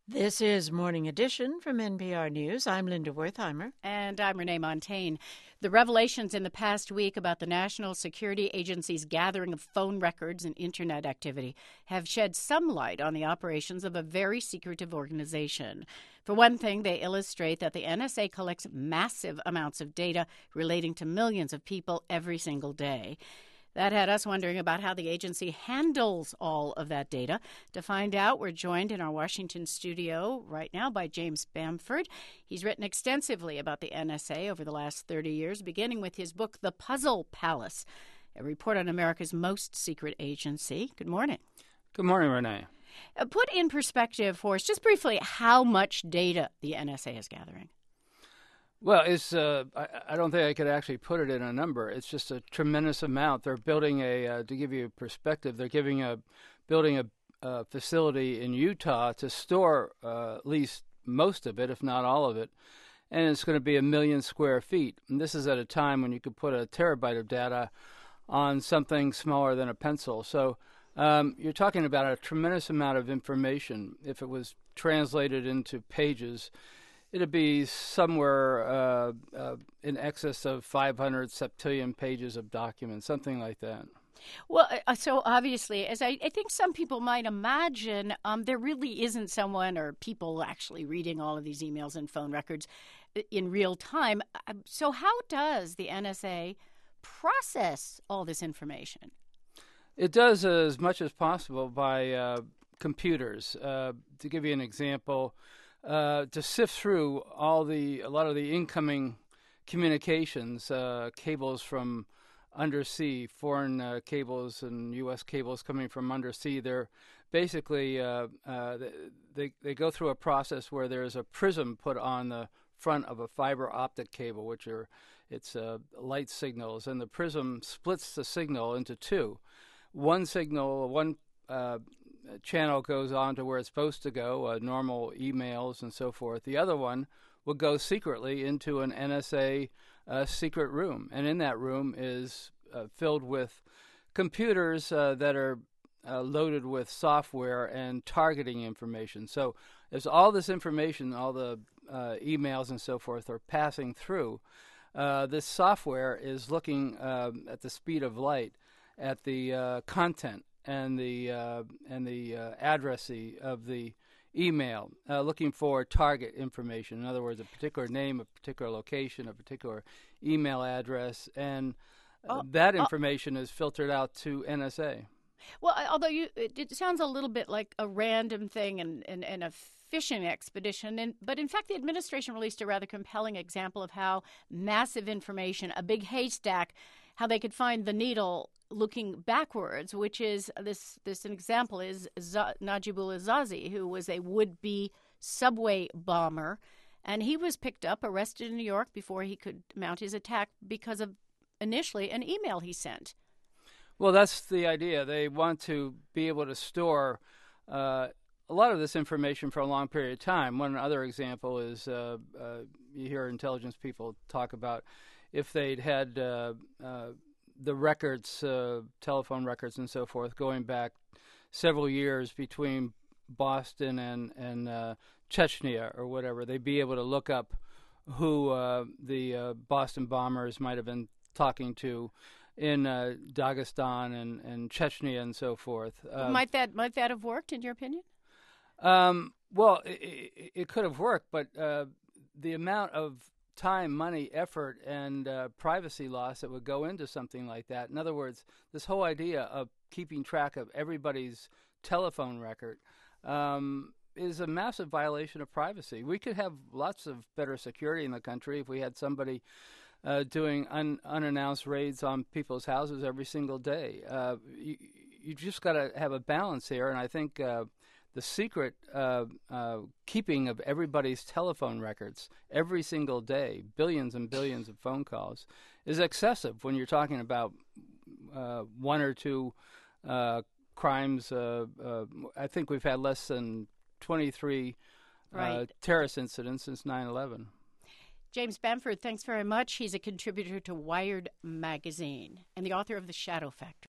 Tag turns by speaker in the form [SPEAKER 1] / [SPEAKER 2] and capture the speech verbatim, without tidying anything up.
[SPEAKER 1] This is Morning Edition from N P R News. I'm Linda Wertheimer.
[SPEAKER 2] And I'm Renee Montaigne. The revelations in the past week about the National Security Agency's gathering of phone records and Internet activity have shed some light on the operations of a very secretive organization. For one thing, they illustrate that the N S A collects massive amounts of data relating to millions of people every single day. That had us wondering about how the agency handles all of that data. To find out, we're joined in our Washington studio right now by James Bamford. He's written extensively about the N S A over the last thirty years, beginning with his book, The Puzzle Palace, a report on America's most secret agency. Good morning.
[SPEAKER 3] Good morning, Renee.
[SPEAKER 2] Uh, put in perspective for us, just briefly, how much data the N S A is gathering.
[SPEAKER 3] Well, it's uh, I, I don't think I could actually put it in a number. It's just a tremendous amount. They're building a, uh, to give you perspective, they're giving a, building a, a facility in Utah to store uh, at least most of it, if not all of it, and it's going to be a million square feet. And this is at a time when you could put a terabyte of data on something smaller than a pencil. So um, you're talking about a tremendous amount of information. If it was translated into pages, it'd be somewhere uh, uh, in excess of five hundred septillion pages of documents, something like that.
[SPEAKER 2] Well, uh, so obviously, as I, I think some people might imagine, um, there really isn't someone or people actually reading all of these emails and phone records in real time. So how does the N S A process all this information?
[SPEAKER 3] It does as much as possible by uh, computers. Uh, to give you an example, Uh, to sift through all the a lot of the incoming communications, uh, cables from undersea, foreign uh, cables and U S cables coming from undersea. They're basically uh, uh, they they go through a process where there's a prism put on the front of a fiber optic cable, which are it's uh, light signals, and the prism splits the signal into two. One signal, one uh, channel goes on to where it's supposed to go, uh, normal emails and so forth. The other one will go secretly into an N S A uh, secret room, and in that room is uh, filled with computers uh, that are uh, loaded with software and targeting information. So as all this information, all the uh, emails and so forth are passing through, uh, this software is looking uh, at the speed of light at the uh, content and the uh, and the uh, addressee of the email, uh, looking for target information. In other words, a particular name, a particular location, a particular email address, and uh,
[SPEAKER 2] Oh,
[SPEAKER 3] that
[SPEAKER 2] oh.
[SPEAKER 3] information is filtered out to N S A.
[SPEAKER 2] Well, I- although you, it, it sounds a little bit like a random thing and, and, and a fishing expedition, and but in fact, the administration released a rather compelling example of how massive information, a big haystack, how they could find the needle looking backwards, which is this this an example is Z- Najibullah Zazi, who was a would-be subway bomber, and he was picked up, arrested in New York before he could mount his attack because of initially an email he sent.
[SPEAKER 3] Well, that's the idea. They want to be able to store uh, a lot of this information for a long period of time. One other example is uh, uh, you hear intelligence people talk about if they'd had uh, uh, the records, uh, telephone records and so forth, going back several years between Boston and, and uh, Chechnya or whatever, they'd be able to look up who uh, the uh, Boston bombers might have been talking to in uh, Dagestan and, and Chechnya and so forth. Uh,
[SPEAKER 2] might that might that have worked, in your opinion?
[SPEAKER 3] Um, well, it, it, it could have worked, but uh, the amount of time, money, effort, and uh, privacy loss that would go into something like that. In other words, this whole idea of keeping track of everybody's telephone record um, is a massive violation of privacy. We could have lots of better security in the country if we had somebody uh, doing un- unannounced raids on people's houses every single day. Uh, you, you just got to have a balance here, and I think uh, the secret uh, uh, keeping of everybody's telephone records every single day, billions and billions of phone calls, is excessive when you're talking about uh, one or two uh, crimes. Uh, uh, I think we've had less than twenty-three uh,
[SPEAKER 2] Right.
[SPEAKER 3] terrorist incidents since nine eleven.
[SPEAKER 2] James Bamford, thanks very much. He's a contributor to Wired magazine and the author of The Shadow Factory.